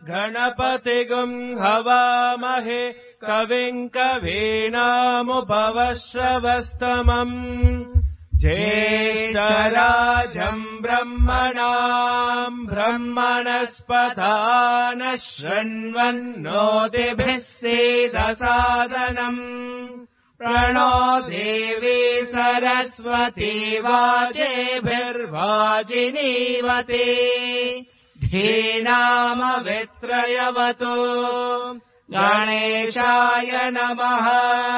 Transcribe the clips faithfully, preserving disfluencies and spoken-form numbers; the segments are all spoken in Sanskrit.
गणपतिगुम् हवामहे कविम् कवीनामुपवश्रवस्तमम् ज्येष्ठराजम् ब्रह्मणाम् ब्रह्मणस्पदान शृण्वन्नोतिभिः सीदसादनम् प्रणो देवी सरस्वती वाजेभिर्वाजिनीवती धीनामवित्रयवतु गणेशाय नमः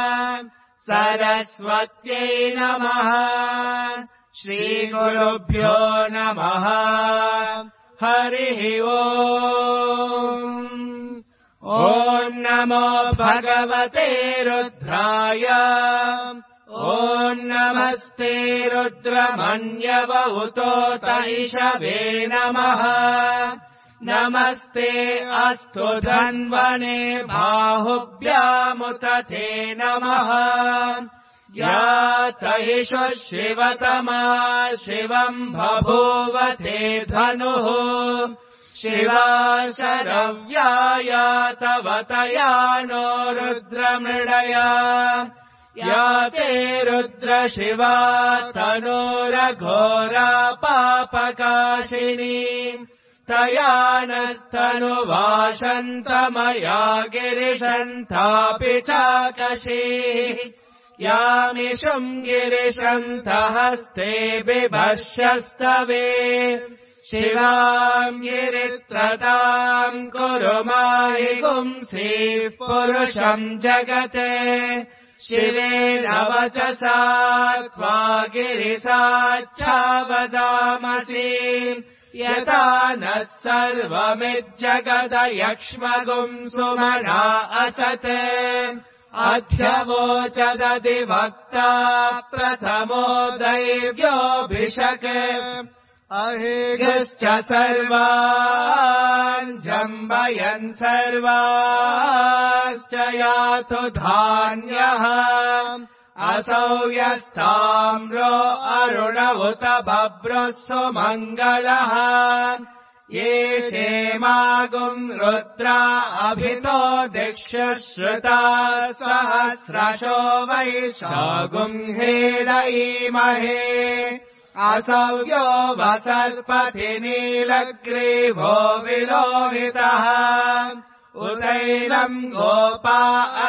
सरस्वत्यै नमः श्रीगुरुभ्यो नमः हरिः ओम् ॐ नमो भगवते रुद्राय ॐ नमस्ते रुद्रमन्यवहुतोत इषवे नमः नमस्ते अस्तु धन्वने बाहुभ्यामुत ते नमः या तैषु शिवतमा शिवम् बभूव ते धनुः शिवा शरव्याया तव तया नो रुद्रमृडया या ते रुद्र शिवा तनोरघोरा पापकाशिनी तया नस्तनुवाशन्तमया गिरिशन्तापि चाकशीः यामिषुम् गिरिशन्तहस्ते बिभर्षस्तवे शिवाम् गिरित्रताम् कुरु माहि गुंसीः पुरुषम् जगते शिवेन वचसा त्वा गिरिसाच्छावदामसि यथा नः सर्वमिज्जगदयक्ष्मगुम् सुमना असत् अध्यवोचदधिवक्ता प्रथमो दैव्योऽभिषक् अहेगश्च सर्वान् जम्बयन् सर्वाश्च यातु धान्यः असौ यस्ताम्रो अरुण उत बभ्रुः सुमङ्गलः ये क्षेमागुम् रुद्रा अभितो दिक्षु श्रुता सहस्रशो वैशागुम् हेदयीमहे असव्यो वसर्पति नीलग्रीवो विलोहितः उतैलम् गोपा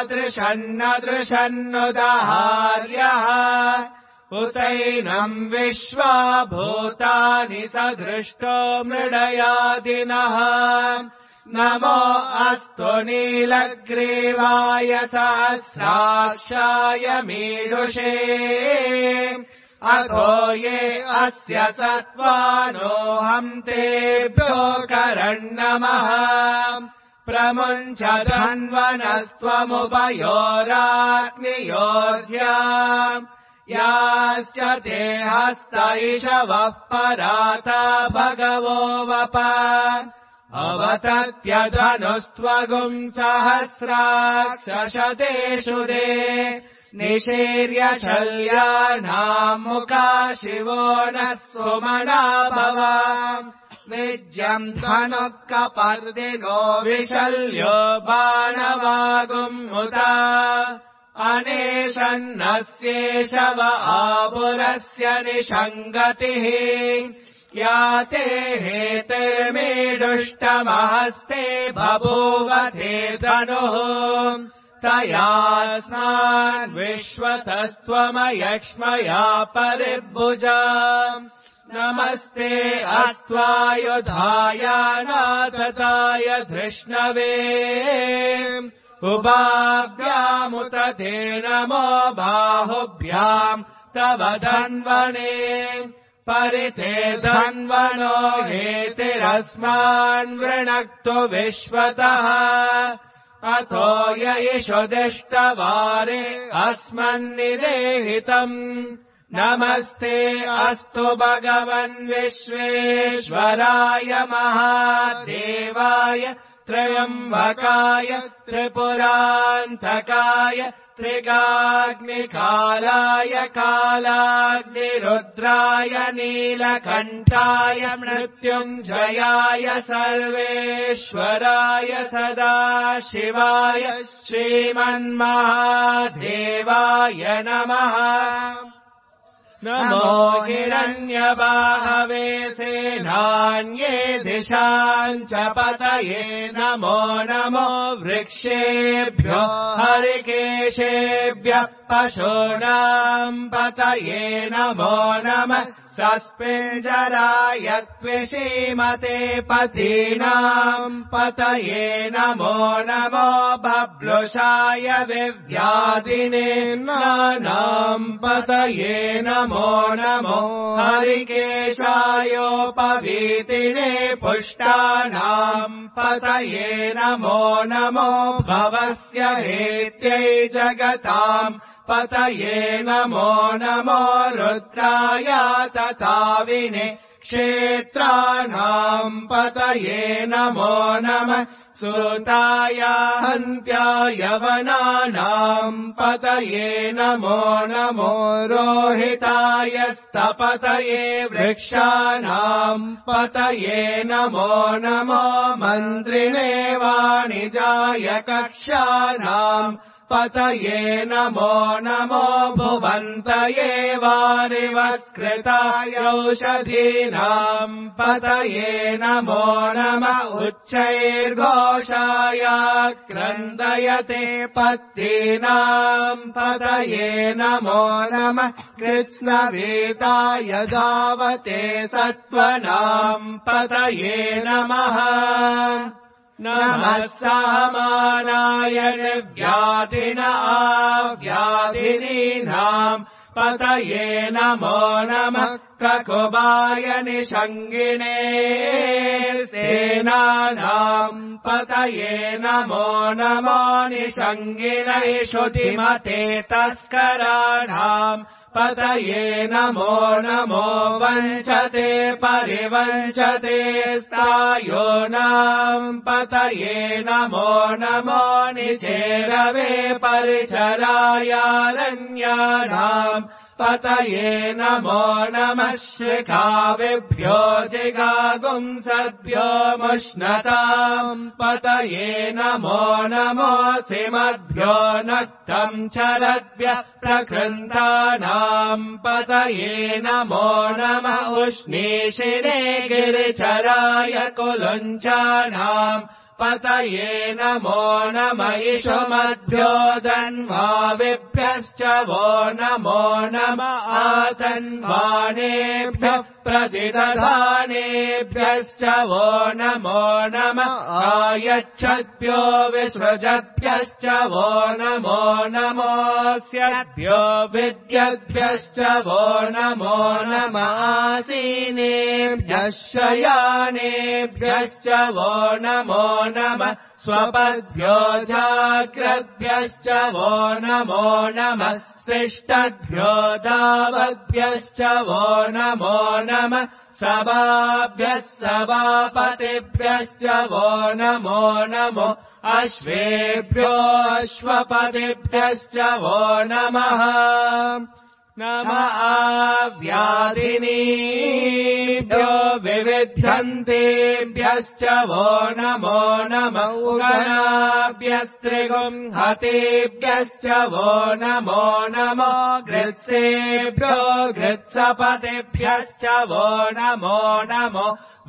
अदृशन्नदृशन्नुदहार्यः उतैनम् विश्वा भूतानि सदृष्टो मृडयादिनः नमो अस्तु नीलग्रीवाय सहस्राक्षाय मीडुषे अथो ये अस्य सत्त्वानोऽहम् तेभ्यो करन्नमः प्रमुञ्च धन्वनस्त्वमुभयोराग्नियोध्या याश्च ते हस्त इषवः पराता भगवो वप अवतत्यधनुस्त्वगुम् सहस्राक्षशतेषु दे निशीर्य शल्यानाम् मुखा शिवो नः सुमना भव विज्यम् धनुः कपर्दिनो विशल्यो बाणवागुमुता अनेशन्नस्येषव आपुरस्य निषङ्गतिः या ते हेतिर्मीडुष्टमहस्ते बभूव ते धनुः तयास्मान् विश्वतस्त्वमयक्ष्मया परिभुजा नमस्ते अस्त्वायुधाय नाथताय धृष्णवे उभाभ्यामुत ते नमो बाहुभ्याम् तव धन्वने परिते धन्वनो हेतिरस्मान् वृणक्तु विश्वतः अथो य इषुदिष्टवारे अस्मन्निदेहितम् नमस्ते अस्तु भगवन् विश्वेश्वराय महादेवाय त्र्यम्बकाय त्रिपुरान्तकाय त्रिगाग्निकालाय कालाग्निरुद्राय नीलकण्ठाय मृत्युञ्जयाय सर्वेश्वराय सदाशिवाय श्रीमन्महादेवाय नमः। नमो हिरण्यबाहवे सेनान्ये दिशाम् च पतये नमो नमो वृक्षेभ्यो हरिकेशेभ्यः पशूनाम् पतये नमो नमः। सस्पिञ्जराय त्विषीमते पतीनाम् पतये नमो नमो बब्लुषाय विव्याधिने नानाम् पतये नमो नमो हरिकेशायोपवीतिने पुष्टानाम् पतये नमो नमो भवस्य हेत्यै जगताम् पतये नमो नमो रुद्राय तताविने क्षेत्राणाम् पतये नमो नमः। सुताय हन्त्याय वनानाम् पतये नमो नमो रोहिताय स्तपतये वृक्षाणाम् पतये नमो नमो मन्त्रिणे वाणिजाय कक्षाणाम् पतये नमो नमो भुवन्तये वारिवस्कृताय औषधीनाम् पतये नमो नमः। उच्चैर्घोषाय क्रन्दयते पत्तीनाम् पतये नमो नमः। कृत्स्नवीताय धावते सत्त्वनाम् पतये नमः। नमः सामानाय निर्व्याधिन आव्याधिनीनाम् पतये नमो नमः। ककुबाय निषङ्गिणे सेनानाम् पतये नमो नमो निषङ्गिणेषु धीमते तस्कराणाम् पतये नमो नमो वञ्चते परिवञ्चते स्थायोनाम् पतये नमो नमो निचेरवे परिचरायारण्यानाम् पतये नमो नमः। शिखाविभ्यो जिगागुंसद्भ्यो मुष्णताम् पतये नमो नमो सिमद्भ्यो नक्तम् चलद्भ्यः प्रकृन्तानाम् पतये नमो नमः। उष्णीषिणे गिरिचराय कुलुञ्चानाम् पतये नमो नमः। इषुमद्भ्यो धन्वाविभ्यश्च वो नमो नमः। आतन्वानेभ्यः प्रतिदधानेभ्यश्च वो नमो नमः। आयच्छद्भ्यो विसृजद्भ्यश्च वो नमो नमोऽस्यद्भ्यो विद्यद्भ्यश्च वो नमो नमः। आसीनेभ्यः शयानेभ्यश्च वो नमो नमः। स्वपद्भ्यो जाग्रद्भ्यश्च वो नमो नमः। स्तिष्ठद्भ्यो दावद्भ्यश्च वो नमो नमः। सभाभ्यः सभापतिभ्यश्च वो नमो नमो। अश्वेभ्यो अश्वपतिभ्यश्च वो नमः। नमः व्याधिनीभ्यो विविध्यन्तेभ्यश्च वो नमो नमः। उगनाभ्यस्त्रिगुंहतेभ्यश्च वो नमो नमो। घृत्सेभ्यो घृत्सपतिभ्यश्च वो नमो नमो।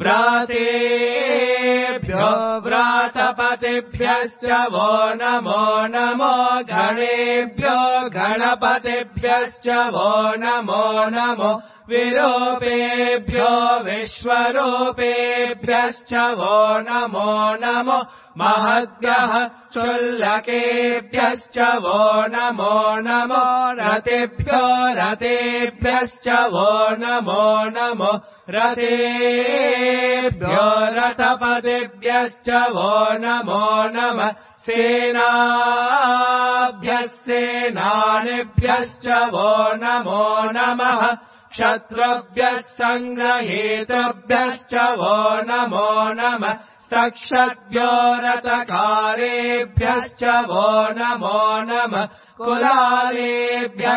व्रातेभ्यो व्रातपतिभ्यश्च वो नमो नमो। गणेभ्यो गणपतिभ्यश्च वो नमो नमो। विरूपेभ्यो विश्वरूपेभ्यश्च वो नमो नमो। महद्भ्यः चुल्लकेभ्यश्च वो नमो नमो। रतेभ्यो रतेभ्यश्च वो नमो नमो। रतेभ्यो रथपतिभ्यश्च वो नमो नमः। सेनाभ्यः सेनानिभ्यश्च वो नमो नमः। क्षत्रुभ्यः सङ्ग्रहेतृभ्यश्च वो नमो नमः। तक्षद्भ्यो रतकारेभ्यश्च वो नमो नमः कुलालेभ्यः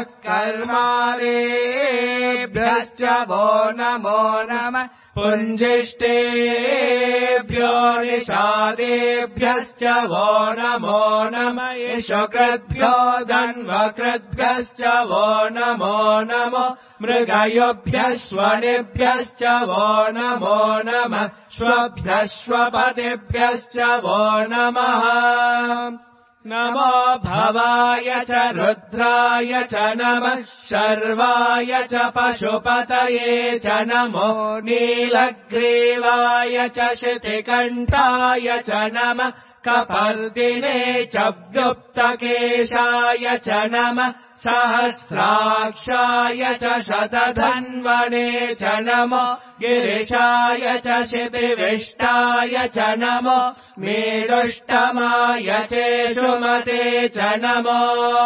कर्मालेभ्यश्च वो नमो नमः पुञ्जिष्टेभ्यो निषादेभ्यश्च वो नमो नमः यशकृद्भ्यो धन्वकृद्भ्यश्च वो नमो नमः मृगयोभ्यश्वनेभ्यश्च वो नमो नमः श्वभ्यश्वपतिभ्यश्च वो नमः नमो भवाय च रुद्राय च नमः शर्वाय च पशुपतये च नमो नीलग्रीवाय च शितिकण्ठाय च नमः कपर्दिने च व्युक्तकेशाय च नमः सहस्राक्षाय च शतधन्वने च नमो गिरिशाय च शिपिविष्टाय च नमो मेरुष्टमाय चेषुमते च नमो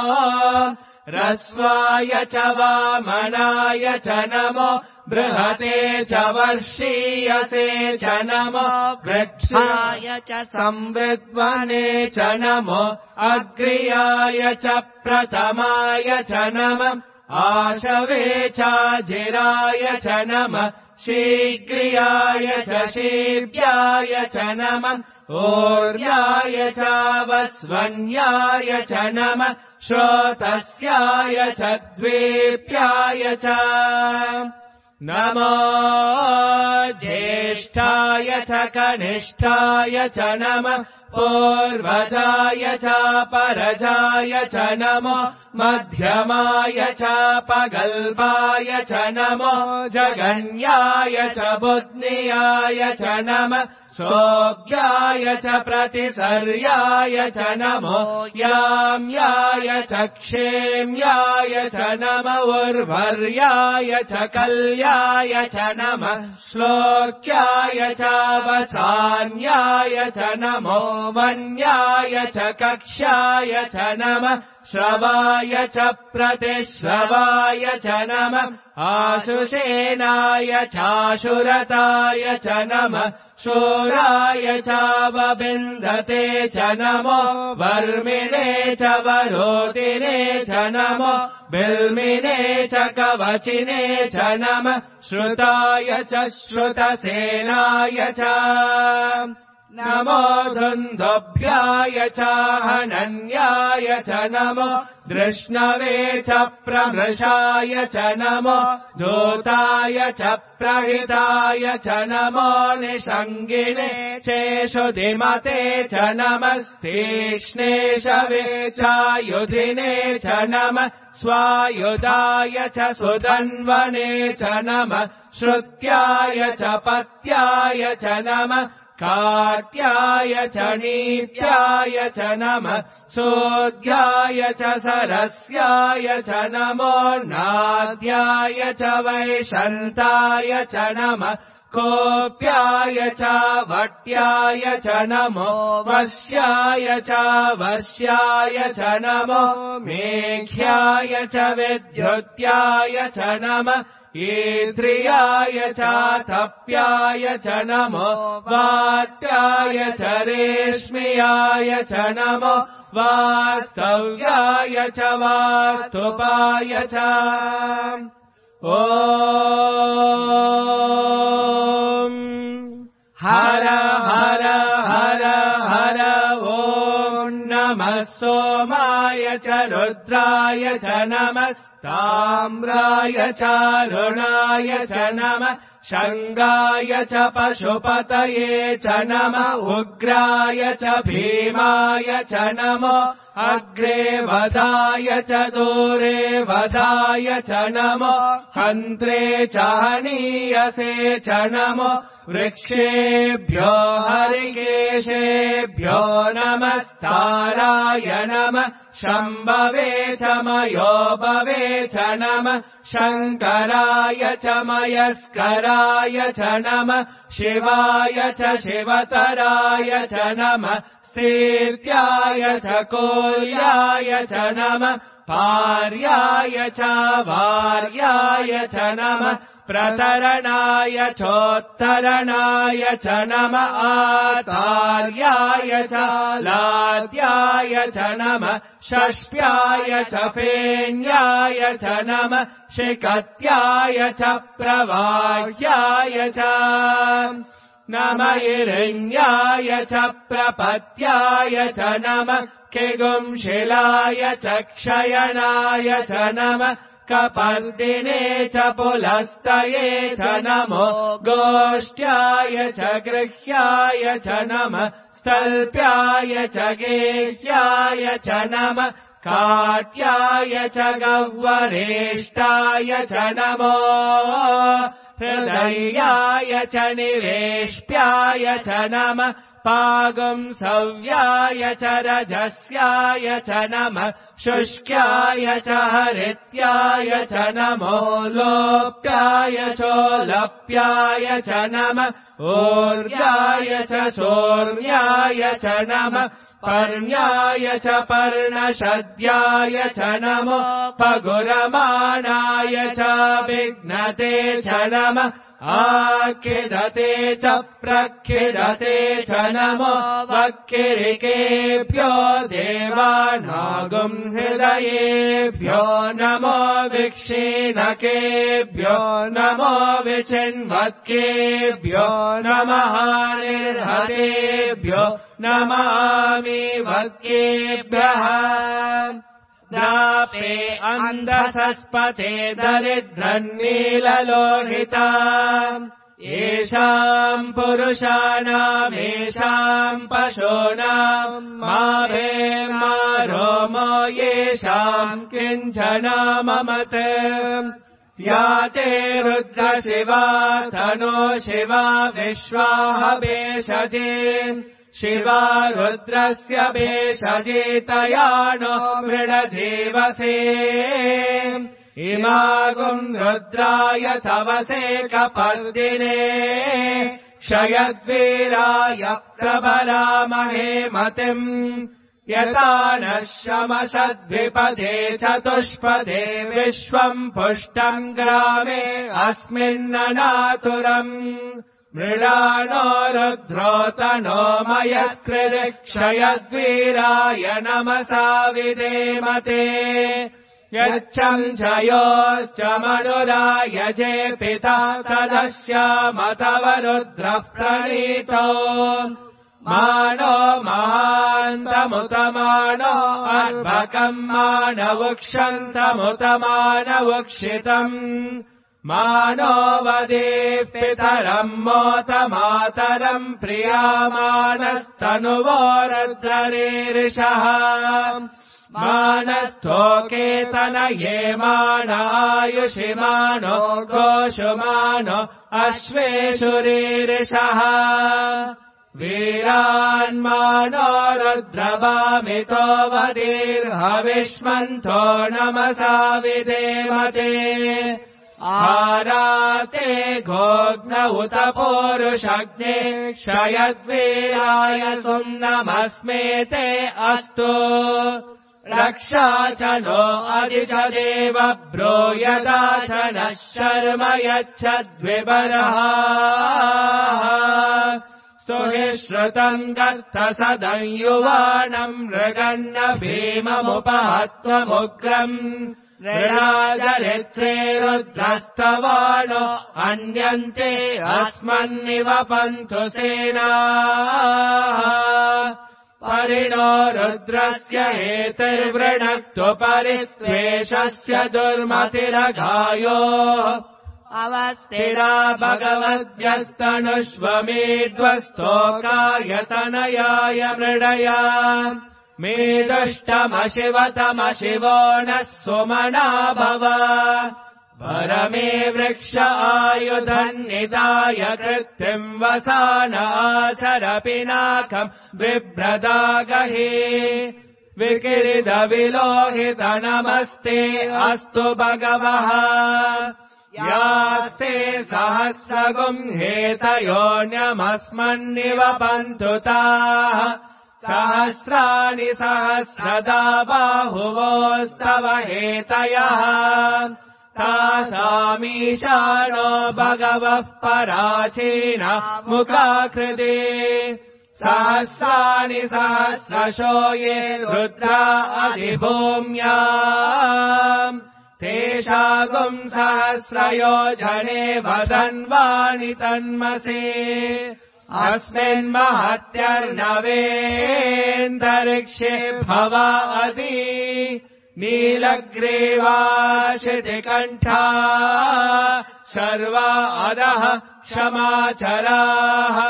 रस्वाय च वामनाय च नमो बृहते च वर्षीयसे च नमो वृक्षाय च संविद्वने च नमो अग्र्याय च प्रथमाय च नमः आशवे चाजिराय च नमः शीघ्रियाय च शीव्याय च नमः ओर्याय चावस्वन्याय च नमः श्रोतस्याय च द्वेप्याय च नमो ज्येष्ठाय च कनिष्ठाय च नमः पूर्वजाय च परजाय च नमो मध्यमाय च पगल्पाय च नमो जगन्याय च बुद्नियाय च नमः सोऽज्ञाय च प्रतिसर्याय च नमो याम्याय च क्षेम्याय च नमः उर्वर्याय च कल्याय च नमः श्लोक्याय च वसान्याय च नमो वन्याय च कक्ष्याय च नमः श्रवाय च प्रतिश्रवाय च नमः आशुषेनाय चाशुरताय च नमः शूराय चावबिन्दते च नमो वर्मिणे च वरोतिने च नमो बिल्मिने च कवचिने च नमः श्रुताय च श्रुतसेनाय च नमो धुन्धुभ्याय च हनन्याय च नमो दृष्णवे च प्रमृषाय च नमो धूताय च प्रहिताय च नमो निषङ्गिने चेषुधिमते च नमस्तीक्ष्णेशवे चायुधिने च नमः स्वायुधाय च सुधन्वने च नमः श्रुत्याय च पत्याय च नमः काट्याय च नीत्याय च नमः सोऽध्याय च सरस्याय च नमो नाद्याय च वैशन्ताय च नमः कोप्याय च वट्याय च नमो वश्याय च वश्याय च नमो मेघ्याय च विद्युत्याय च नमः ईद्रियाय च तप्याय च नमो वाट्याय च रेश्म्याय च नमो वास्तव्याय च वास्तुपाय च ॐ हर हर हर हर ॐ नमः सोमाय च रुद्राय च नमः ताम्राय चारुणाय च नमः शङ्गाय च पशुपतये च नमः उग्राय च भीमाय च नमो अग्रे वधाय च दूरे वधाय च नमो हन्त्रे च हनीयसे च नमो वृक्षेभ्यो हरिकेशेभ्यो नमस्ताराय नमः शम्भवे च मयोभवे च नमः शङ्कराय च मयस्कराय च नमः शिवाय च शिवतराय च नमः स्थित्याय च कोल्याय च नमः पार्याय च वार्याय च नमः प्रतरणाय चोत्तरणाय च नम आतार्याय च लाद्याय च नम षष्ट्याय च फेन्याय च नम शिखत्याय च प्रवाह्याय च नम इरण्याय च प्रपत्याय च नम किगुंशिलाय च क्षयनाय च नम कपर्दिने च पुलस्तये च नमो गोष्ट्याय च गृह्याय च नम स्तल्प्याय च गेह्याय च नम काट्याय च गह्वरेष्टाय च नमो हृदयाय च निवेष्ट्याय च नम पागुंसव्याय च रजस्याय च नम शुष्क्याय च हरित्याय च नमो लोप्याय चोलप्याय च नम ऊर्याय च शोर्याय च नम पर्ण्याय च पर्णशद्याय च नमो पगुरमाणाय च विघ्नते च नम आखिदते च प्रखिदते च नमो वक्किरिकेभ्यो देवानागुं हृदयेभ्यो नमो विक्षीणकेभ्यो नमो विचिन्वत्केभ्यो नमः निर्हतेभ्यो नमामि वक्केभ्यः द्रापे अन्धसस्पते दरिद्रन्नीललोहिता येषाम् पुरुषाणामेषाम् पशूनाम् मा भेर्मा रोमो येषाम् किञ्चन ममत या ते रुद्रशिवा तनो शिवा विश्वाह भेषजे शिवा रुद्रस्य भेषजेतयानो मृडजीवसे इमागुम् रुद्राय तवसे कपर्दिने क्षयद्वीराय प्रबलामहे मतिम् यथा नः शमशद्विपदे चतुष्पदे विश्वम् पुष्टम् ग्रामे अस्मिन्ननातुरम् मृडानो रुद्रोतनो मयस्कृक्षयद्वीराय नमसा विधेमते यच्छम् जयोश्च मनुराय जे पिता तदस्यामतव रुद्रः प्रणीतो मानो महान्तमुतमानो अर्भकम् मानवुक्षन्तमुतमानवुक्षितम् मानो वदेः पितरम् मोतमातरम् प्रियामानस्तनुवो रुद्ररीरिषः मानस्थोकेतनये मानायुषिमानो गोषुमानो अश्वेषुरीरिषः वीरान्मानो रुद्रवामितो वदीर्हविष्मन्तो नमसा विधेमते आराते गोग्न उत पोरुषग्ने क्षयद्वीराय सुम्नमस्मेते अस्तु रक्षा च नो अधिच देव ब्रूयदा च नः शर्म यच्छद्विबर्हा स्तुहि श्रुतम् गर्त सदंयुवानम् मृगन्न भीममुपहत्वमुग्रम् नृणाचरित्रे रुद्रस्तवानो अन्यन्ते अस्मन्निव पन्तु सेनाः परिणो रुद्रस्य एतिर्वृणक्तु परित्वेषस्य दुर्मतिरघायो अवत्तिरा भगवद्भ्यस्तनुष्वमेध्वस्तोकायतनयाय मृडया मेदुष्टमशिवतमशिवो नः सुमना भव परमे वृक्ष आयुधन्निदाय कृत्तिम् वसान आचरपिनाकम् बिभ्रदागहि विकिरिदविलोहित नमस्ते अस्तु भगवः यास्ते सहस्रगुंहेतयोऽन्यमस्मन्निव पन्तु ताः सहस्राणि सहस्रदा बाहुवोस्तव हेतयः तासामीशानो भगवः पराचीना मुखाकृते सहस्राणि सहस्रशो ये रुद्रा अधिभूम्याम् तेषागुम् सहस्रयोजने वदन्वाणि तन्मसे अस्मिन्महत्यर्णवेऽन्तरिक्षे भवादि नीलग्रीवाशितिकण्ठा शर्वा अधः क्षमाचराः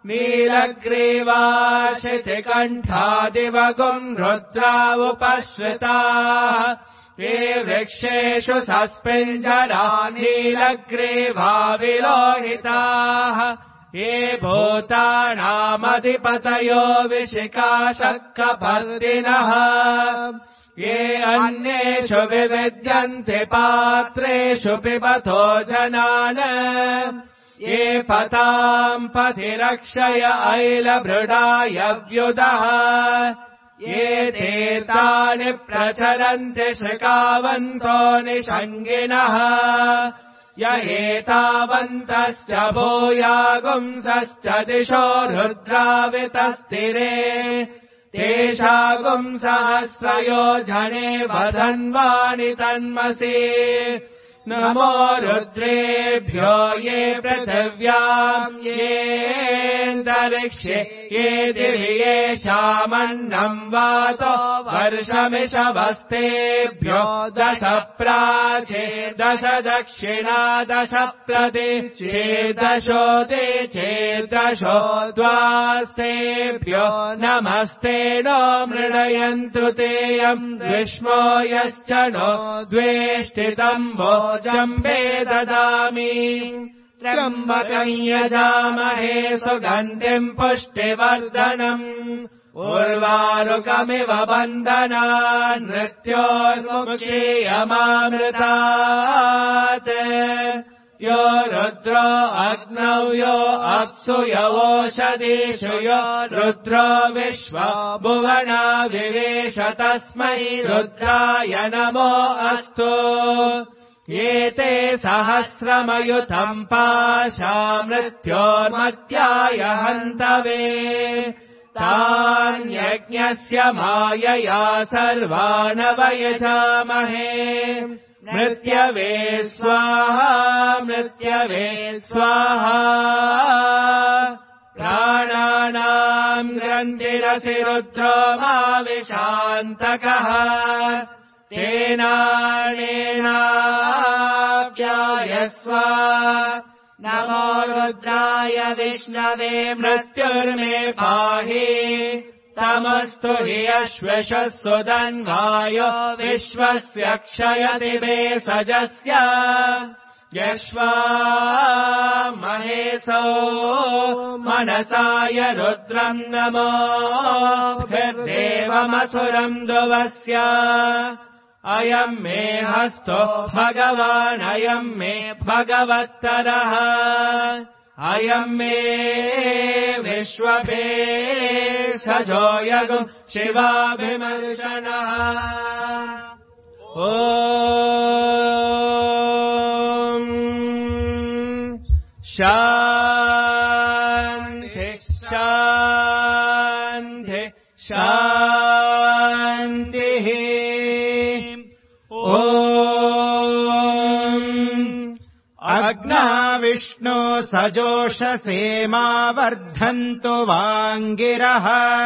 नीलग्रीवाशितिकण्ठादिवगुम् रुद्रा उपश्रिताः ये वृक्षेषु सस्पिञ्जरा नीलग्रीवा विलोहिताः ये भूतानामधिपतयो विशिखाशक्कपर्दिनः ये अन्येषु विविद्यन्ते पात्रेषु पिबतो जनान् ये पताम् पथिरक्षय ऐलभृडाय व्युदः ये तीर्थानि प्रचरन्ति श्रिकावन्तो निषङ्गिणः य एतावन्तश्च भूयागुंसश्च दिशो रुद्रावितस्तिरे तेषागुम् सहस्रयोजने वदन्वानि तन्मसि नमो रुद्रेभ्यो ये पृथिव्याम् येऽन्तरिक्षे ये दिवि येषामन्नम् वातो वर्षमिषवस्तेभ्यो दश प्राचे दश दक्षिणा दश प्रति चेदशो ते चेदशो द्वास्तेभ्यो नमस्ते नो मृणयन्तु तेयम् विष्मो यश्च नो द्वेष्टितम् वो जम्बे ददामि त्र्यम्बकम् यजामहे सुगन्धिम् पुष्टिवर्धनम् उर्वारुकमिव बन्धनान् मृत्योर्मुक्षीयमामृतात् यो रुद्रो अग्नौ यो अप्सु यवोषधीषु यो रुद्रो विश्व भुवना विवेश तस्मै रुद्राय नमो अस्तु एते सहस्रमयुतम् पाशा मृत्योर्मत्याय हन्तवे तान्यज्ञस्य मायया सर्वानवयजामहे मृत्यवे स्वाहा मृत्यवे स्वाहा प्राणानाम् ग्रन्थिरसि रुद्रो माविशान्तकः तेनानेनाप्यायस्व नमो रुद्राय विष्णवे मृत्युर्मे पाहि तमस्तु हि अश्वशः सुदन्वायो विश्वस्य क्षयति मे सजस्य यश्वा महेशो मनसाय रुद्रम् नमोभिर्देवमसुरम् दुवस्य अयम् मे हस्तो भगवान् अयम् मे भगवत्तरः अयम् मे विश्वभे सजो यगुम् शिवाभिमर्शनः ॐ शान्ति शान्ति शान्तिः ॐ अग्नः विष्णु सजोषसेमा वर्धन्तु वाङ्गिरः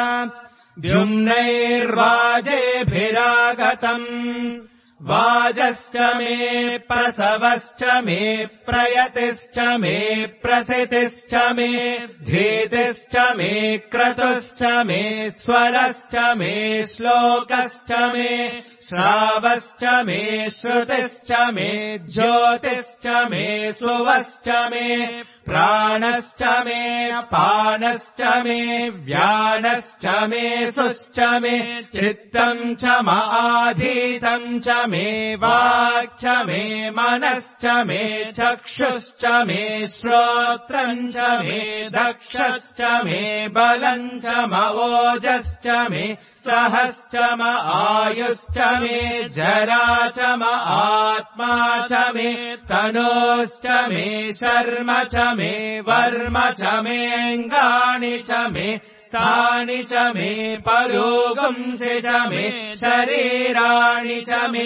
द्युम्नैर्वाजेभिरागतम् वाजश्च मे प्रसवश्च मे प्रयतिश्च मे प्रसितिश्च मे धीतिश्च मे क्रतुश्च मे स्वरश्च मे श्लोकश्च मे श्रावश्च मे श्रुतिश्च मे ज्योतिश्च मे सुवश्च मे प्राणश्च मे पानश्च मे व्यानश्च मे सुश्च मे चित्तम् च माधीतम् च मे वाक् च मे मनश्च मे चक्षुश्च मे श्रोत्रम् च मे दक्षश्च मे बलम् च मोजश्च मे सहश्च म आयुश्च मे जरा च म आत्मा च मे तनोश्च मे शर्म च मे वर्म च मेऽङ्गानि च मे स्थानि च मे परोगुंसि च मे शरीराणि च मे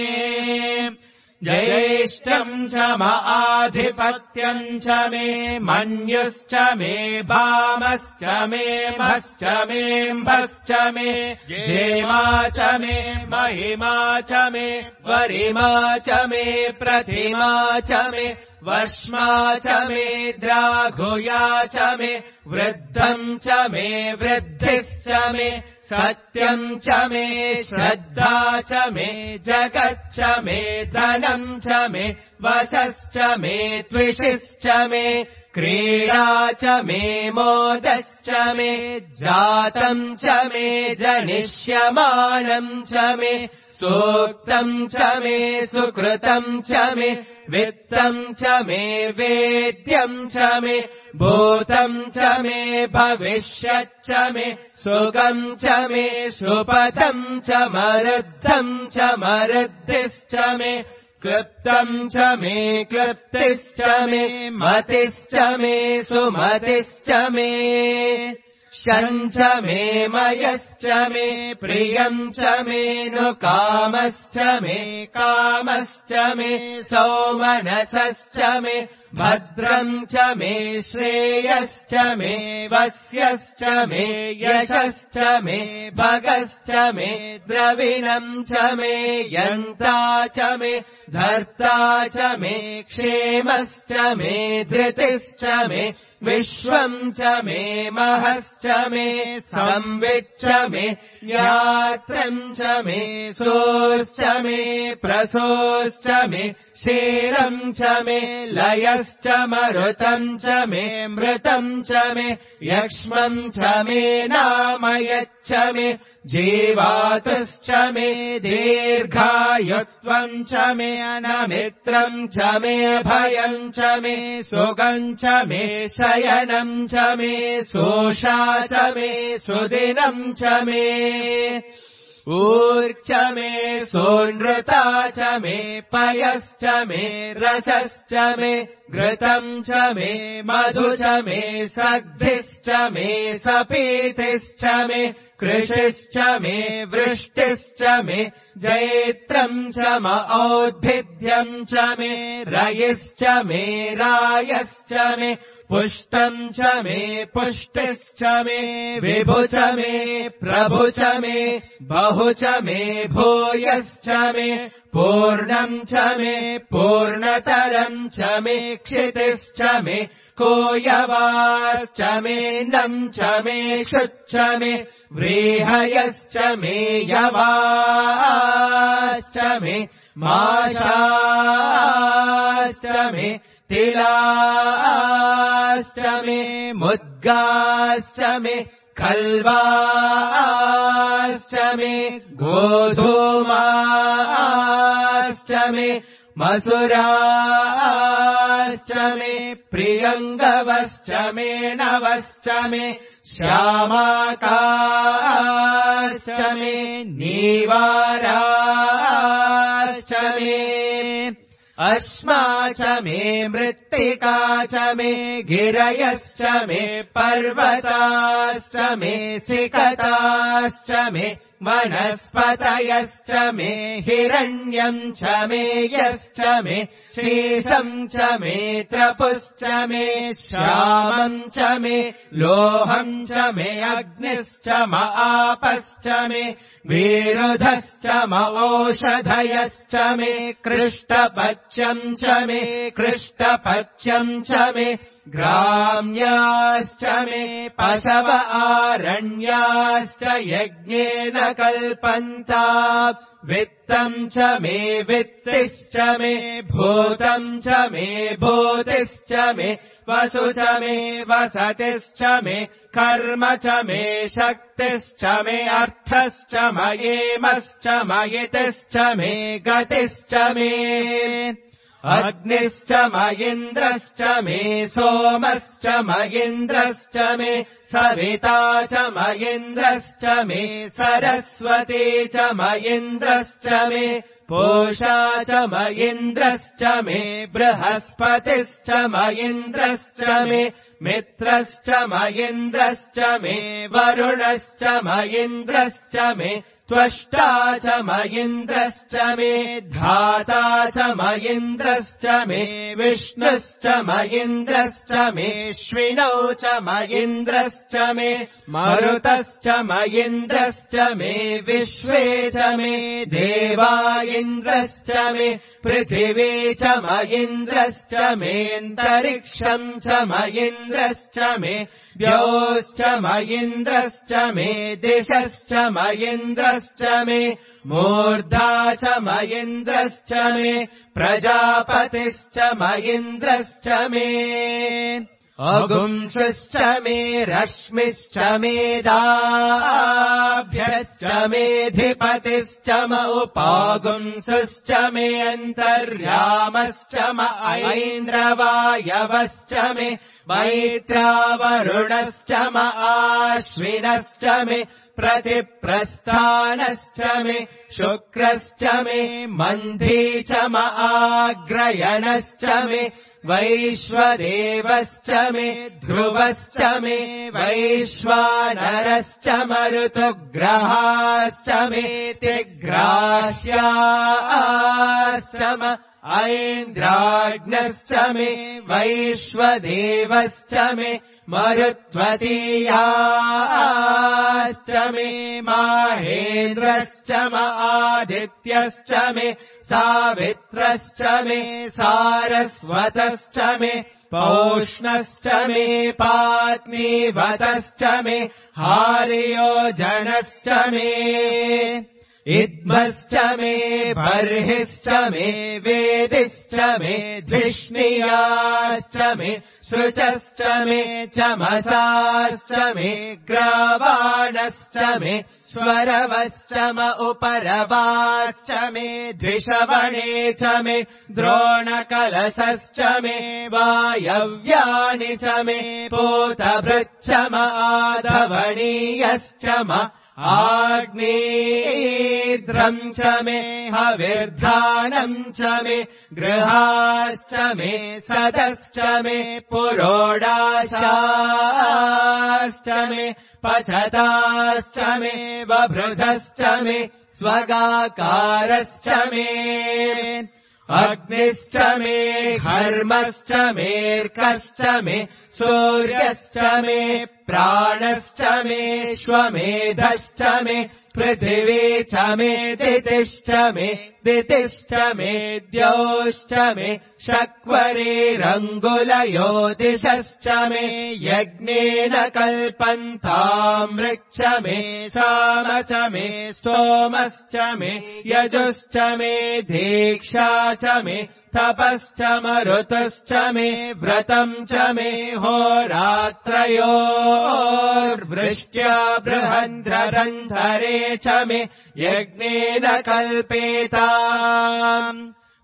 ज्येष्ठम् च म आधिपत्यम् च मे मन्युश्च मे भामश्च मे मश्च मेऽम्भश्च मे जेमा च मे महिमा च मे वरिमा च मे प्रतिमा च मे वश्मा च मे द्राघुया च मे वृद्धम् च मे वृद्धिश्च मे सत्यम् च मे श्रद्धा च मे जगच्च मे धनम् च मे वसश्च मे त्विषिश्च मे क्रीडा च मे मोदश्च मे जातम् च मे जनिष्यमानम् च मे सूक्तम् च मे सुकृतम् च मे वित्तम् च मे वेद्यम् च मे भूतम् च मे भविष्यच्च मे सुखम् च मे सुपथम् च मरुद्धम् च मरुद्धिश्च मे क्लृप्तम् च मे क्लृप्तिश्च मे मतिश्च मे सुमतिश्च मे शम् च मे मयश्च मे प्रियम् च मे नु कामश्च मे कामश्च मे सौमनसश्च मे भद्रम् च मे श्रेयश्च मे वस्यश्च मे यशश्च मे भगश्च मे द्रविणम् च मे यन्ता च मे धर्ता च मे क्षेमश्च मे धृतिश्च मे विश्वम् च मे महश्च मे संविच्च मे यात्रम् च मे सोश्च मे प्रसोश्च मे क्षीरम् च मे लयश्च मरुतम् च मे मृतम् च मे यक्ष्मम् च मे नामयच्च मे जीवातुश्च मे दीर्घायुत्वम् च मे अनमित्रम् च मे भयम् च मे सुगम् च मे शयनम् च मे सोषा च मे सुदिनम् च मे ऊर्च मे सोनृता च मे पयश्च मे रसश्च मे घृतम् च मे मधु च मे सग्धिश्च मे सपीतिश्च मे कृषिश्च मे वृष्टिश्च मे जैत्रम् च म औद्भिद्यम् च मे रयिश्च मे रायश्च मे पुष्टम् च मे पुष्टिश्च मे विभु च मे प्रभु च मे बहु च मे भूयश्च मे पूर्णम् च मे पूर्णतरम् च मे क्षितिश्च मे कोयवाश्च मे नम् च मे शुच्च मे व्रीहयश्च मे यवाश्च मे माशाश्च मे तिलाश्च मे मुद्गाश्च मे खल्वाश्च मे गोधूमाश्च मे मसुराश्च मे प्रियङ्गवश्च मे नवश्च मे श्यामाकाश्च मे नीवाराश्च मे अश्मा च मे मृत्तिका च मे गिरयश्च मे पर्वताश्च मे सिकताश्च मे वनस्पतयश्च मे हिरण्यम् च मे यश्च मे शेषम् च मे त्रपुश्च मे श्यामम् च मे लोहम् च मे अग्निश्च म आपश्च मे विरुधश्च म ओषधयश्च मे कृष्टपच्यम् च मे कृष्टपच्यम् च मे ग्राम्याश्च मे पशव आरण्याश्च यज्ञेन कल्पन्ता वित्तम् च मे वित्तिश्च मे भूतम् च मे भूतिश्च मे वसु च मे वसतिश्च मे कर्म च मे शक्तिश्च मे अर्थश्च मयेमश्च मयितिश्च मे गतिश्च मे अग्निश्च मयिन्द्रश्च मे सोमश्च मयिन्द्रश्च मे सविता च मयिन्द्रश्च मे सरस्वती च मयिन्द्रश्च मे पूषा च मयिन्द्रश्च मे बृहस्पतिश्च मयिन्द्रश्च मे मित्रश्च मयिन्द्रश्च मे वरुणश्च मयिन्द्रश्च मे त्वष्टा च मयिन्द्रश्च मे धाता च मयिन्द्रश्च मे विष्णुश्च मयिन्द्रश्च मेऽश्विनौ च मयिन्द्रश्च मे मरुतश्च मयिन्द्रश्च मे विश्वे च मे देवा इन्द्रश्च मे पृथिवी च मयिन्द्रश्च मेऽन्तरिक्षम् च मयिन्द्रश्च मे द्यौश्च मयिन्द्रश्च मे दिशश्च मयिन्द्रश्च मे मूर्धा च मयिन्द्रश्च मे प्रजापतिश्च मयिन्द्रश्च मे अगुंसश्च मे रश्मिश्च मेधाभ्यश्च मेऽधिपतिश्च म उपागुंसश्च मे अन्तर्यामश्च म ऐन्द्रवायवश्च मे मैत्रावरुणश्च म आश्विनश्च मे प्रतिप्रस्थानश्च मे शुक्रश्च मे मन्धी च म आग्रयणश्च मे वैश्वदेवश्च मे ध्रुवश्च मे वैश्वानरश्च मरुतुग्रहाश्च मे तिग्राह्याश्च म ऐन्द्राग्नश्च मे वैश्वदेवश्च मे मरुत्वतीयाश्च मे माहेन्द्रश्च म आदित्यश्च मे सावित्रश्च मे सारस्वतश्च मे पौष्णश्च मे पात्नीवतश्च मे हार्योजनश्च मे इद्मश्च मे बर्हिश्च मे वेदिश्च मे धिष्णियाश्च मे शुचश्च मे चमसाश्च मे ग्रावाणश्च मे स्वरवश्च म उपरवाश्च मे द्विषवणे च मे द्रोणकलशश्च मे वायव्यानि च मे पूतभृच्च म आधवणीयश्च म आग्नेयीद्रम् च मे हविर्धानम् च मे गृहाश्च मे सदश्च मे पुरोडाशाश्च मे पचताश्च मे बभृधश्च मे स्वगाकारश्च मे अग्निश्च मे घर्मश्च मेऽर्कश्च मे सूर्यश्च मे प्राणश्च मे श्वमेधश्च मे पृथिवी च मे दितिश्च मे दितिश्च मे द्यौश्च मे शक्वरेरङ्गुलयो दिशश्च मे यज्ञेन कल्पन्तामृक्ष मे साम च मे स्तोमश्च मे यजुश्च मे दीक्षा च मे तपश्च मरुतश्च मे व्रतम् च मे होरात्रयोर्वृष्ट्या बृहन्ध्ररन्धरे च मे यज्ञेन कल्पेताम्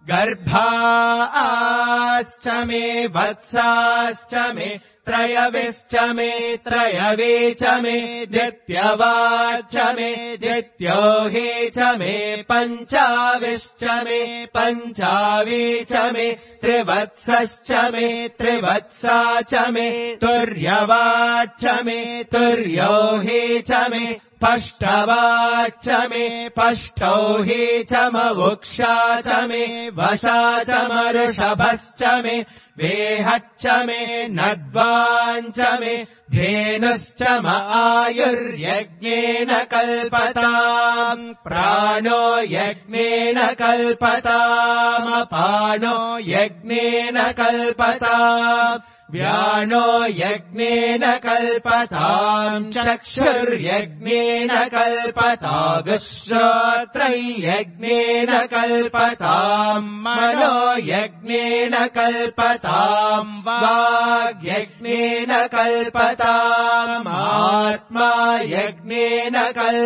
गर्भाश्च मे वत्साश्च मे त्रयविश्च मे त्रयवे च मे द्वित्यवाच्च मे द्वित्योहे च मे पञ्चाविश्च मे पञ्चावी च मे त्रिवत्सश्च मे त्रिवत्सा च मे तुर्यवाच्च मे तुर्योहे च मे पष्टवाच्च मे पष्टौहे च मवुक्षा च मे वशा च मऋषभश्च मे वेहच्च मे नद्वाञ्च मे धेनुश्च म आयुर्यज्ञेन कल्पताम् प्राणो यज्ञेन कल्पताम् अपानो यज्ञेन कल्पताम् व्यानो यज्ञेन कल्पताम् चक्षुर्यज्ञेन कल्पतागुश्रोत्रैर्यज्ञेन कल्पताम् मनो यज्ञेन कल्पताम् वाग्यज्ञेन कल्पताम् आत्मा यज्ञेन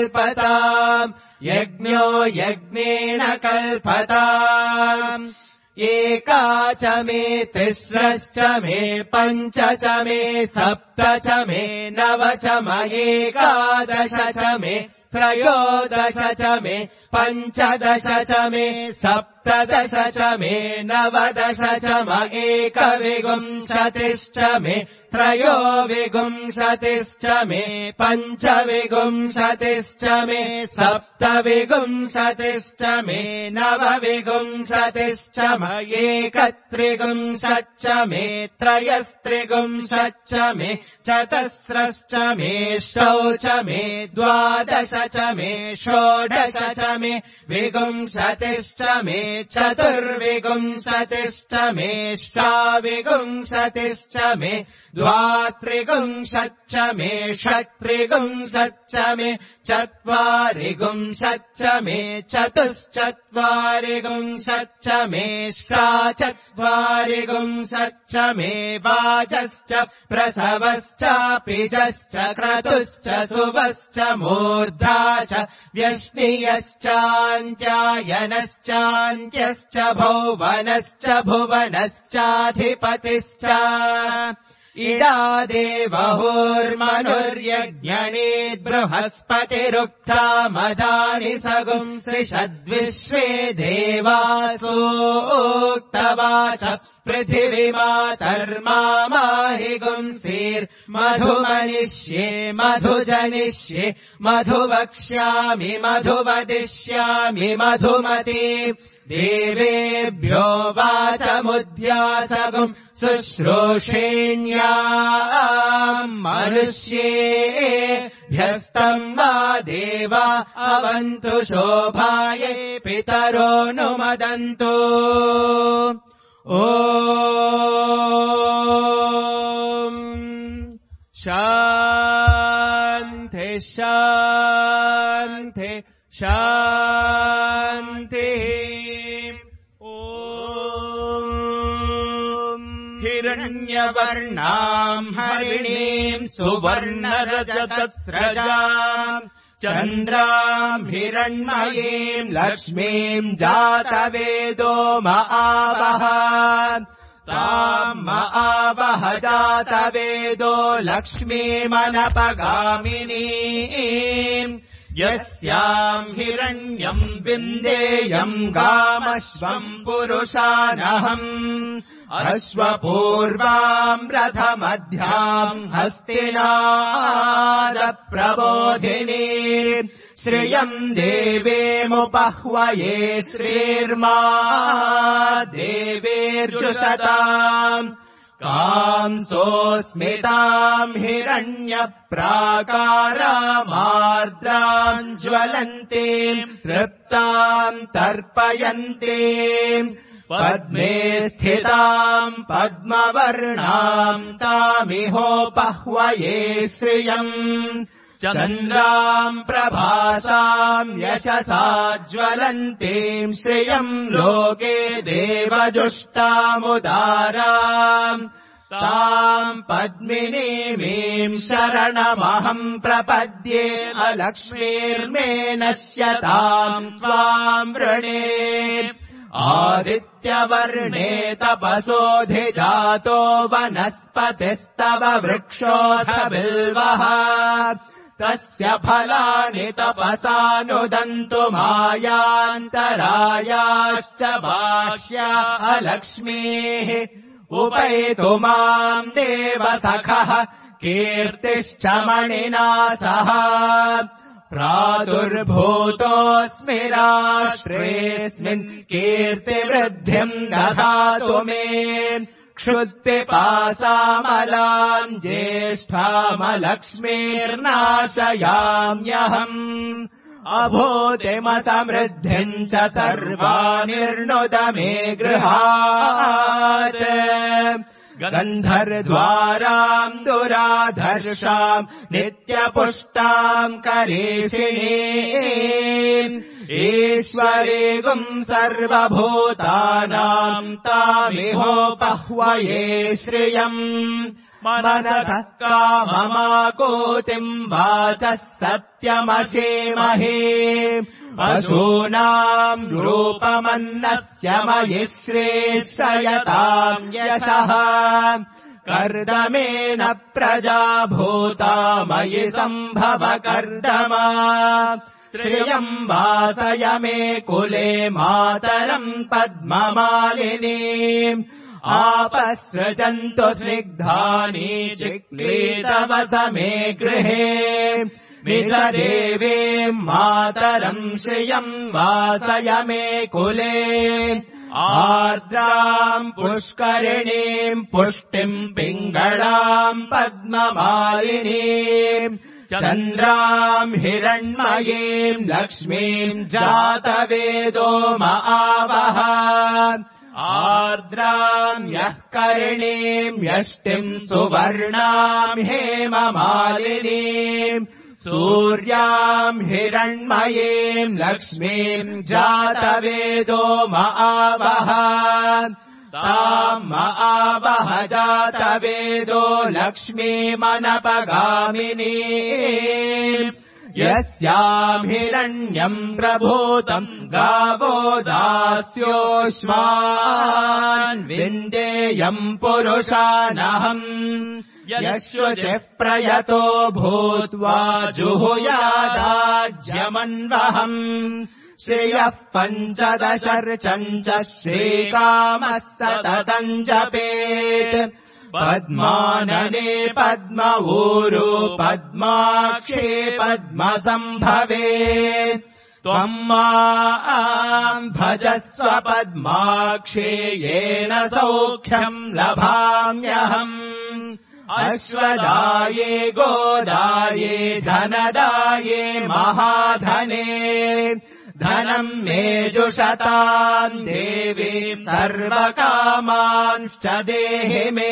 कल्पताम् यज्ञो यज्ञेन कल्पताम् एका च मे तिस्रश्च मे पञ्च च मे सप्त च मे नव च म एकादश च मे त्रयोदश च मे पञ्चदश च मे सप्तदश च मे नवदश च म एकविंशतिश्च मे त्रयोविंशतिश्च मे पञ्चविंशतिश्च मे सप्तविंशतिश्च मे नवविंशतिश्च म एकत्रिंशच्च मे त्रयस्त्रिंशच्च मे चतस्रश्च मे षोडश च मे द्वादश च मे षोडश च मे विंशतिश्च मे चतुर्विंशतिश्च मे षाविंशतिश्च मे द्वात्रिंशच्च मे षट्त्रिंशच्च मे चत्वारिंशच्च मे चतुश्चत्वारिंशच्च मे षट्चत्वारिंशच्च मे वाजश्च प्रसवश्च पिजश्च क्रतुश्च सुवश्च मूर्धा च व्यश्नियश्चान्त्यायनश्चान्त्यश्च भौवनश्च भुवनश्चाधिपतिश्च इडादेवहुर्मनुर्यज्ञनेद् बृहस्पतिरुक्ता मदानि सगुंसृषद्विश्वे देवासोक्तवाच पृथिवीमातर्मामाहि गुंसीर्मधुमनिष्ये मधुजनिष्ये मधुवक्ष्यामि मधुवदिष्यामि मधुमती देवेभ्यो वाचमुद्यासगुम् शुश्रूषेण्याम् मनुष्येभ्यस्तम् वा देवा अवन्तु शोभायै पितरो नुमदन्तु ॐ शान्ति शान्ति शान्तिः हिरण्यवर्णाम् हरिणीम् सुवर्णरजतस्रजाम् चन्द्राम् हिरण्मयीम् लक्ष्मीम् जातवेदो म आवह ताम् म आवह जातवेदो लक्ष्मीमनपगामिनीम् यस्याम् हिरण्यम् विन्देयम् गामश्वम् पुरुषानहम् अश्वपूर्वाम् रथमध्याम् हस्तिनादप्रबोधिनी श्रियम् देवेमुपह्वये श्रीर्मा देवेर्जुषताम् कांसोऽस्मिताम् हिरण्यप्राकारामार्द्राम् ज्वलन्तीम् तृप्ताम् तर्पयन्तीम् पद्मे स्थिताम् पद्मवर्णाम् तामिहोपह्वये श्रियम् चन्द्राम् प्रभासाम् यशसा ज्वलन्तीम् श्रियम् लोके देवजुष्टामुदाराम् ताम् पद्मिनीमीम् शरणमहम् प्रपद्ये अलक्ष्मीर्मे नश्यताम् त्वाम् वृणे आदित्यवर्णे तपसोऽधिजातो वनस्पतिस्तव वृक्षोऽथ बिल्वः तस्य फलानि तपसानुदन्तु मायान्तरायाश्च बाह्या अलक्ष्मीः उपैतु माम् देवसखः कीर्तिश्च मणिना सह प्रादुर्भूतोऽस्मि राष्ट्रेऽस्मिन् कीर्तिवृद्धिम् दधातु मे क्षुत्पिपासामलाम् ज्येष्ठामलक्ष्मीर्नाशयाम्यहम् अभूतिमसमृद्धिम् च सर्वानिर्णुत मे गृहात् गन्धर्द्वाराम् दुराधर्षाम् नित्यपुष्टाम् करेशिणीम् ईश्वरीगुम् सर्वभूतानाम् तामिहोपह्वये श्रियम् मनसः काममाकूतिम् वाचः सत्यमशीमहे पशूनाम् रूपमन्नस्य मयि श्रेष्ठयताम् यशः कर्दमेन प्रजा भूता मयि सम्भव कर्दमा श्रियम् वासय मे कुले मातरम् पद्ममालिनीम् आपसृजन्तु स्निग्धानि चिक्लीतवस मे गृहे निज देवीम् मातरम् श्रियम् वासय मे कुले आर्द्राम् पुष्करिणीम् पुष्टिम् पिङ्गळाम् पद्ममालिनीम् चन्द्राम् हिरण्मयीम् लक्ष्मीम् जातवेदो म आवह आर्द्राम् यः करिणीम् यष्टिम् सुवर्णाम् हेममालिनीम् सूर्याम् हिरण्मयीम् लक्ष्मीम् जातवेदो म आवह ताम् म आवह जातवेदो लक्ष्मीमनपगामिनी यस्याम् हिरण्यम् प्रभूतम् गावो दास्योऽश्वान् विन्देयम् पुरुषानहम् यश्वचिः प्रयतो भूत्वा जुहुयादाज्यमन्वहम् श्रियः पञ्चदशर्चम् च श्रीकामः सततम् जपेत् पद्मानने पद्म ऊरू पद्माक्षे पद्मसम्भवे त्वम् माम् भजस्व पद्माक्षे येन सौख्यम् लभाम्यहम् अश्वदाये गोदाये धनदाये महाधने धनम् मे जुषताम् देवी सर्वकामांश्च देहि मे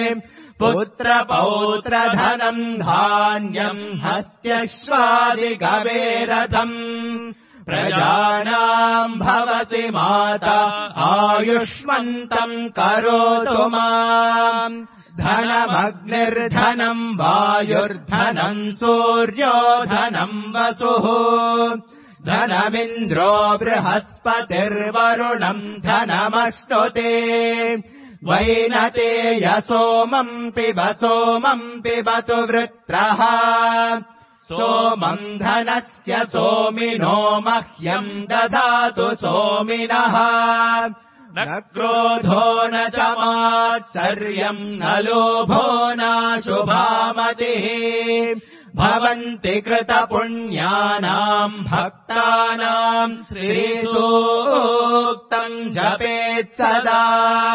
पुत्रपौत्रधनम् धान्यम् हस्त्यश्वादिगवेरथम् प्रजानाम् भवसि माता आयुष्मन्तम् करोतु माम् धनमग्निर्धनम् वायुर्धनम् सूर्यो धनम् वसुः धनमिन्द्रो बृहस्पतिर्वरुणम् धनमश्नुते वैनते सोमम् पिब सोमम् पिबतु वृत्रः सोमम् धनस्य सोमिनो मह्यम् ददातु सोमिनः न क्रोधो न च मात्सर्यम् न लोभो नाशुभामतिः भवन्ति कृतपुण्यानाम् भक्तानाम् श्रीसूक्तम् जपेत् सदा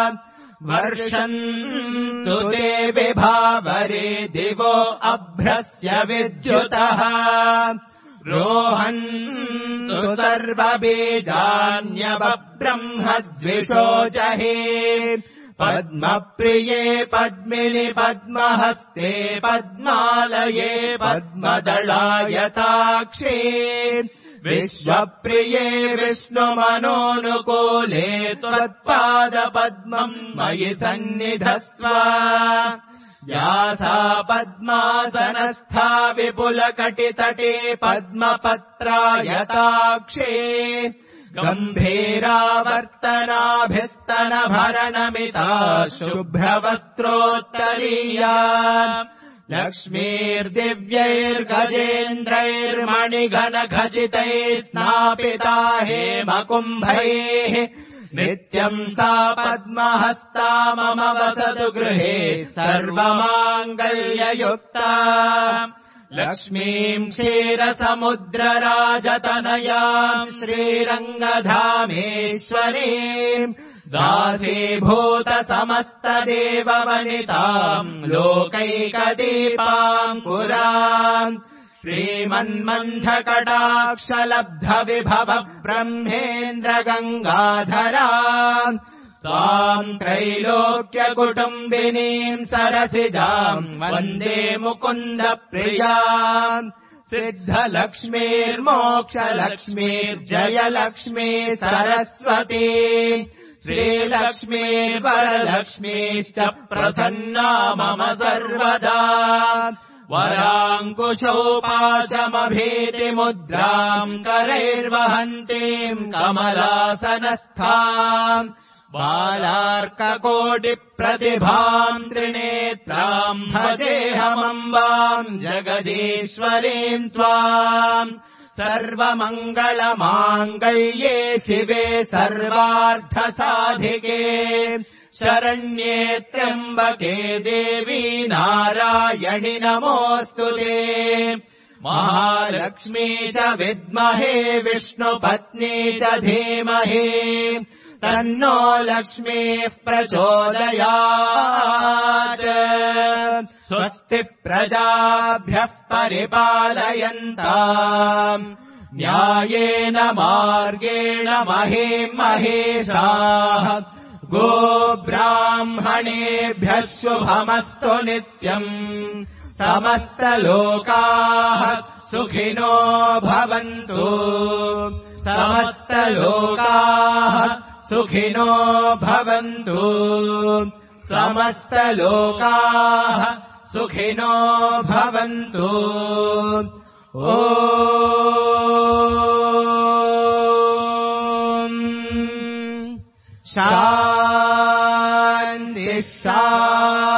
वर्षन्तु ते विभावरे दिवो अभ्रस्य विद्युतः रोहन्तु सर्वबीजान्यवब्रह्मद्विषोचहे पद्मप्रिये पद्मिनि पद्महस्ते पद्मालये पद्मदलायताक्षे विश्वप्रिये विष्णुमनोनुकूले त्वत्पादपद्मम् मयि सन्निधस्व या सा पद्मासनस्था विपुलकटितटे पद्मपत्रायताक्षे गम्भीरावर्तनाभिस्तनभरणमिता शुभ्रवस्त्रोत्तरीया लक्ष्मीर्दिव्यैर्गजेन्द्रैर्मणिघनखचितैः स्नापिता हेमकुम्भैः नित्यम् सा पद्महस्ता मम वसतु गृहे सर्वमाङ्गल्ययुक्ता लक्ष्मीम् क्षीरसमुद्रराजतनयाम् श्रीरङ्गधामेश्वरीम् दासीभूतसमस्तदेववनिताम् लोकैकदीपाम् पुराम् श्रीमन्मन्थकटाक्षलब्धविभव ब्रह्मेन्द्रगङ्गाधराम् त्वाम् त्रैलोक्यकुटुम्बिनीम् सरसिजाम् वन्दे मुकुन्दप्रियाम् सिद्धलक्ष्मीर्मोक्षलक्ष्मीर्जयलक्ष्मी सरस्वती श्रीलक्ष्मीर्वरलक्ष्मीश्च प्रसन्ना मम सर्वदा वराङ्कुशोपाशमभीतिमुद्राम् करैर्वहन्तीम् कमलासनस्थाम् बालार्ककोटिप्रतिभाम् त्रिनेत्राम् भजेऽहमम्बाम् जगदीश्वरीम् त्वाम् सर्वमङ्गलमाङ्गल्ये शिवे सर्वार्थसाधिके शरण्ये त्र्यम्बके देवी नारायणि नमोऽस्तु ते महालक्ष्मी च विद्महे विष्णुपत्नी च धीमहि तन्नो लक्ष्मीः प्रचोदयात् स्वस्ति प्रजाभ्यः परिपालयन्ताम् न्यायेन मार्गेण महीम् महेशाः गोब्राह्मणेभ्यः शुभमस्तु नित्यम् समस्तलोकाः सुखिनो भवन्तु समस्तलोकाः सुखिनो भवन्तु समस्तलोकाः सुखिनो भवन्तु ॐ शान्ति शान्ति